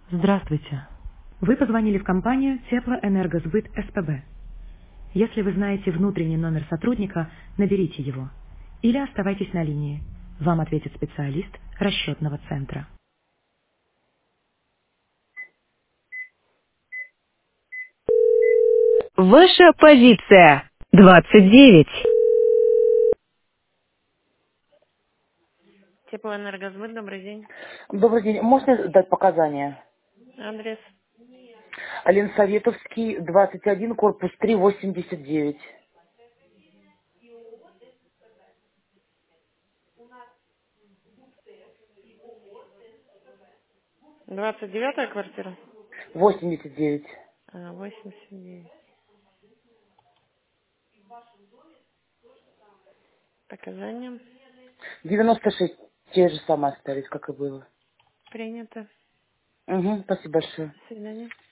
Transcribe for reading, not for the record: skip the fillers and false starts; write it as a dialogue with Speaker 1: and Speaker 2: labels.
Speaker 1: Здравствуйте. Вы позвонили в компанию Теплоэнергосбыт СПБ. Если вы знаете внутренний номер сотрудника, наберите его. Или оставайтесь на линии. Вам ответит специалист расчетного центра.
Speaker 2: Ваша позиция 29.
Speaker 3: Теплоэнергосбыт, добрый день.
Speaker 4: Добрый день. Можно дать показания?
Speaker 3: Адрес
Speaker 4: Ленсоветовский, 21, корпус 3, 89.
Speaker 3: 29-я квартира?
Speaker 4: 89.
Speaker 3: 89. Показания.
Speaker 4: 96. Те же самые остались, как и было.
Speaker 3: Принято.
Speaker 4: Угу, спасибо большое.
Speaker 3: До свидания.